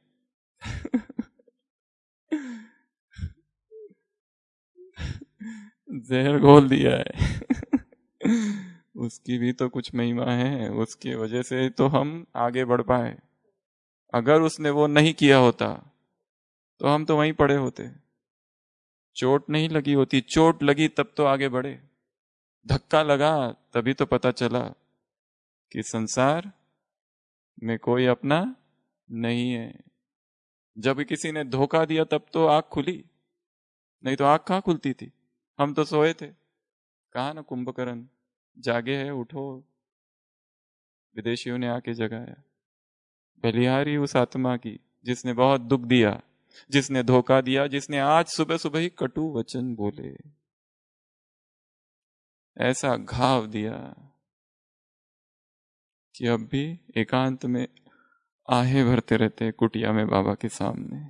A: जहर घोल दिया है। उसकी भी तो कुछ महिमा है, उसकी वजह से तो हम आगे बढ़ पाए। अगर उसने वो नहीं किया होता तो हम तो वहीं पड़े होते। चोट नहीं लगी होती, चोट लगी तब तो आगे बढ़े, धक्का लगा तभी तो पता चला कि संसार में कोई अपना नहीं है। जब किसी ने धोखा दिया तब तो आंख खुली, नहीं तो आंख कहाँ खुलती थी। हम तो सोए थे। कहा ना कुंभकर्ण, जागे है उठो, विदेशियों ने आके जगाया। बलिहारी उस आत्मा की जिसने बहुत दुख दिया, जिसने धोखा दिया, जिसने आज सुबह सुबह ही कटु वचन बोले, ऐसा घाव दिया कि अब भी एकांत में आहें भरते रहते हैं कुटिया में बाबा के सामने।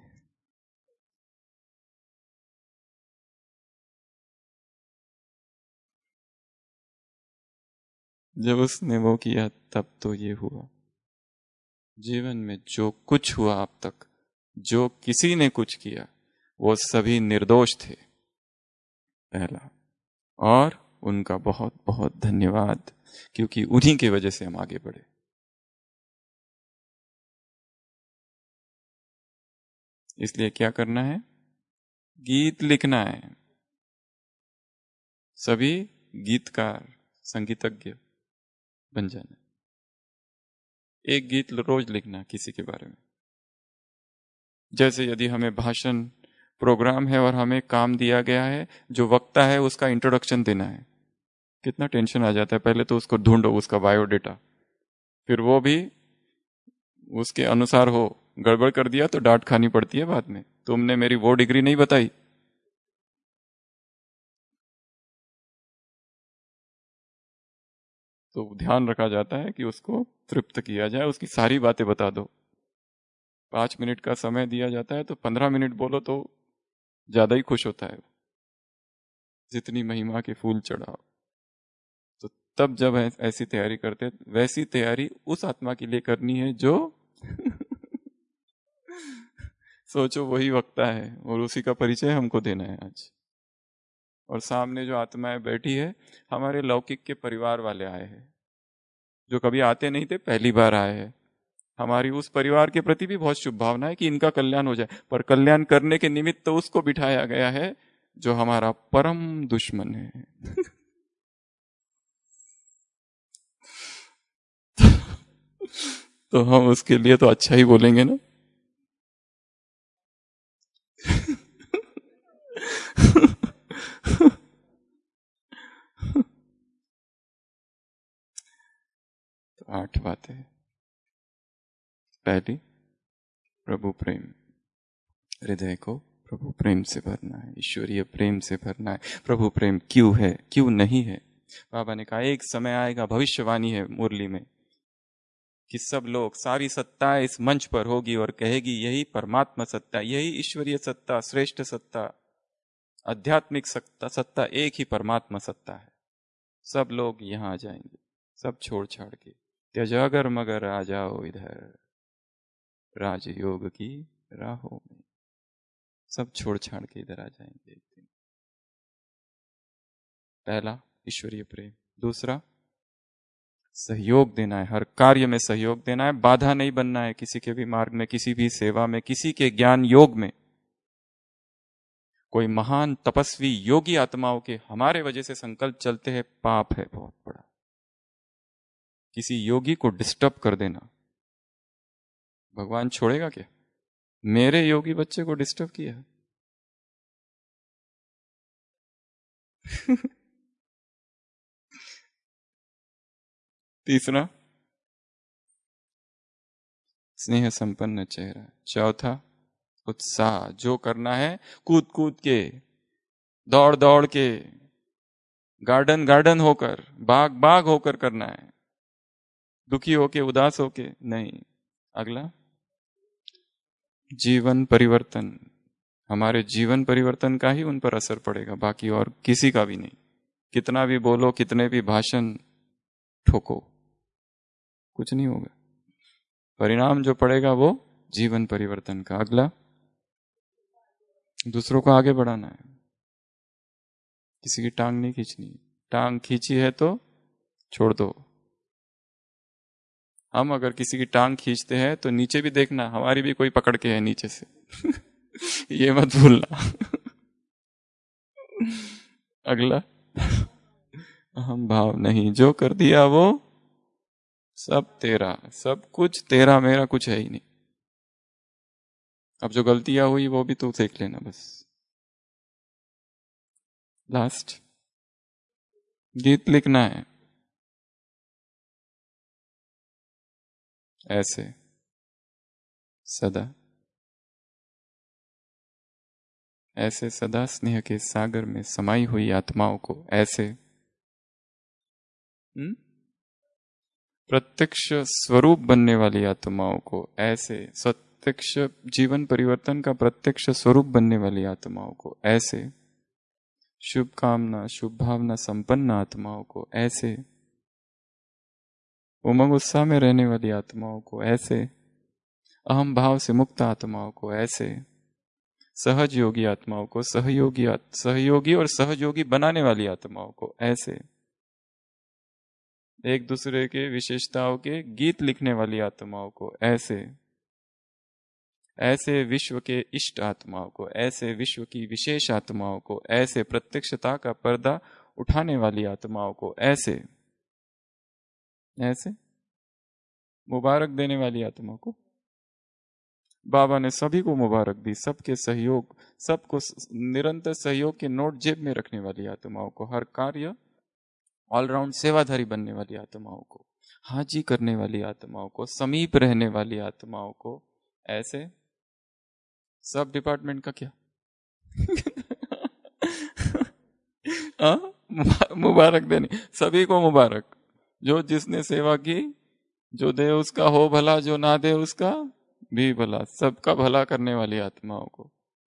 A: जब उसने वो किया तब तो ये हुआ। जीवन में जो कुछ हुआ अब तक, जो किसी ने कुछ किया, वो सभी निर्दोष थे, पहला। और उनका बहुत बहुत धन्यवाद, क्योंकि उन्हीं की वजह से हम आगे बढ़े। इसलिए क्या करना है? गीत लिखना है। सभी गीतकार, संगीतज्ञ बन जाना। एक गीत रोज लिखना किसी के बारे में। जैसे यदि हमें भाषण प्रोग्राम है और हमें काम दिया गया है, जो वक्ता है उसका इंट्रोडक्शन देना है, कितना टेंशन आ जाता है। पहले तो उसको ढूंढो, उसका बायोडेटा, फिर वो भी उसके अनुसार हो। गड़बड़ कर दिया तो डांट खानी पड़ती है बाद में, तुमने मेरी वो डिग्री नहीं बताई। तो ध्यान रखा जाता है कि उसको तृप्त किया जाए, उसकी सारी बातें बता दो। 5 मिनट का समय दिया जाता है तो 15 मिनट बोलो तो ज्यादा ही खुश होता है, जितनी महिमा के फूल चढ़ाओ। तो तब जब ऐसी तैयारी करते, वैसी तैयारी उस आत्मा के लिए करनी है जो सोचो वही वक्ता है और उसी का परिचय हमको देना है आज। और सामने जो आत्माएं बैठी है, हमारे लौकिक के परिवार वाले आए हैं, जो कभी आते नहीं थे, पहली बार आए हैं। हमारी उस परिवार के प्रति भी बहुत शुभ भावना है कि इनका कल्याण हो जाए, पर कल्याण करने के निमित्त तो उसको बिठाया गया है जो हमारा परम दुश्मन है। तो हम उसके लिए तो अच्छा ही बोलेंगे ना। तो 8 बातें। पहली, प्रभु प्रेम। हृदय को प्रभु प्रेम से भरना है, ईश्वरीय प्रेम से भरना है। प्रभु प्रेम क्यों है, क्यों नहीं है? बाबा ने कहा एक समय आएगा, भविष्यवाणी है मुरली में, कि सब लोग, सारी सत्ता इस मंच पर होगी और कहेगी यही परमात्मा सत्ता, यही ईश्वरीय सत्ता, श्रेष्ठ सत्ता, आध्यात्मिक सत्ता, सत्ता एक ही परमात्मा सत्ता है। सब लोग यहाँ आ जाएंगे, सब छोड़ छाड़ के त्यजागर मगर आ जाओ इधर राजयोग की राहों में। सब छोड़ छाड़ के इधर आ जाएंगे एक दिन। पहला ईश्वरीय प्रेम, दूसरा सहयोग देना है, हर कार्य में सहयोग देना है, बाधा नहीं बनना है किसी के भी मार्ग में, किसी भी सेवा में, किसी के ज्ञान योग में। कोई महान तपस्वी योगी आत्माओं के हमारे वजह से संकल्प चलते हैं, पाप है बहुत बड़ा। किसी योगी को डिस्टर्ब कर देना, भगवान छोड़ेगा क्या? मेरे योगी बच्चे को डिस्टर्ब किया तीसरा स्नेह संपन्न चेहरा, चौथा उत्साह, जो करना है कूद कूद के, दौड़ दौड़ के, गार्डन गार्डन होकर, बाग बाग होकर करना है, दुखी होके उदास होके नहीं। अगला जीवन परिवर्तन, हमारे जीवन परिवर्तन का ही उन पर असर पड़ेगा, बाकी और किसी का भी नहीं। कितना भी बोलो, कितने भी भाषण ठोको, कुछ नहीं होगा। परिणाम जो पड़ेगा वो जीवन परिवर्तन का। अगला दूसरों को आगे बढ़ाना है, किसी की टांग नहीं खींचनी। टांग खींची है तो छोड़ दो। हम अगर किसी की टांग खींचते हैं तो नीचे भी देखना, हमारी भी कोई पकड़ के है नीचे से ये मत भूलना अगला अहम भाव नहीं, जो कर दिया वो सब तेरा, सब कुछ तेरा, मेरा कुछ है ही नहीं। अब जो गलतियां हुई वो भी तू देख लेना बस। लास्ट गीत लिखना है ऐसे सदा, ऐसे सदा स्नेह के सागर में समाई हुई आत्माओं को ऐसे प्रत्यक्ष स्वरूप बनने वाली आत्माओं को ऐसे, प्रत्यक्ष जीवन परिवर्तन का प्रत्यक्ष स्वरूप बनने वाली आत्माओं को ऐसे, शुभ कामना शुभ भावना संपन्न आत्माओं को ऐसे, उमंग उत्साह में रहने वाली आत्माओं को ऐसे, अहम भाव से मुक्त आत्माओं को ऐसे, सहज योगी आत्माओं को सहयोगी और सहयोगी बनाने वाली आत्माओं को ऐसे, एक दूसरे के विशेषताओं के गीत लिखने वाली आत्माओं को ऐसे, ऐसे विश्व के इष्ट आत्माओं को ऐसे, विश्व की विशेष आत्माओं को ऐसे, प्रत्यक्षता का पर्दा उठाने वाली आत्माओं को ऐसे, ऐसे मुबारक देने वाली आत्माओं को। बाबा ने सभी को मुबारक दी, सबके सहयोग, सबको निरंतर सहयोग के नोट जेब में रखने वाली आत्माओं को, हर कार्य ऑलराउंड सेवाधारी बनने वाली आत्माओं को, हाजी करने वाली आत्माओं को, समीप रहने वाली आत्माओं को ऐसे, सब डिपार्टमेंट का क्या मुबारक देने, सभी को मुबारक, जो जिसने सेवा की, जो दे उसका हो भला, जो ना दे उसका भी भला, सबका भला करने वाली आत्माओं को।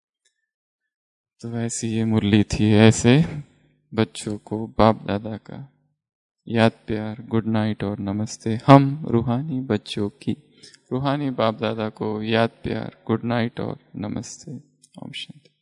A: तो ऐसी ये मुरली थी, ऐसे बच्चों को बाप दादा का याद प्यार, गुड नाइट और नमस्ते। हम रूहानी बच्चों की रूहानी बाप दादा को याद प्यार, गुड नाइट और नमस्ते। ओम शांति।